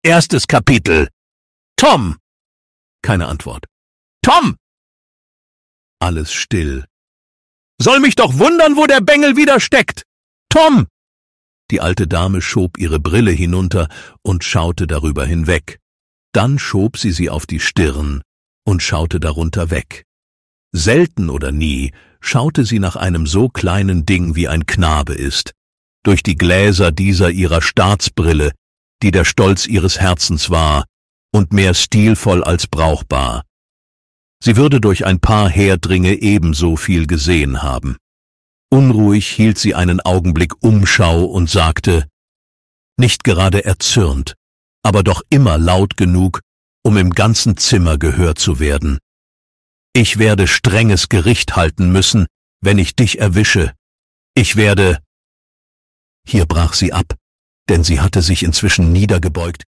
Erstes Kapitel. Tom! Keine Antwort. Tom! Alles still. Soll mich doch wundern, wo der Bengel wieder steckt. Tom! Die alte Dame schob ihre Brille hinunter und schaute darüber hinweg. Dann schob sie auf die Stirn und schaute darunter weg. Selten oder nie schaute sie nach einem so kleinen Ding, wie ein Knabe ist, durch die Gläser dieser ihrer Staatsbrille, die der Stolz ihres Herzens war und mehr stilvoll als brauchbar. Sie würde durch ein paar Herdringe ebenso viel gesehen haben. Unruhig hielt sie einen Augenblick Umschau und sagte, nicht gerade erzürnt, aber doch immer laut genug, um im ganzen Zimmer gehört zu werden. Ich werde strenges Gericht halten müssen, wenn ich dich erwische. Ich werde... Hier brach sie ab, denn sie hatte sich inzwischen niedergebeugt,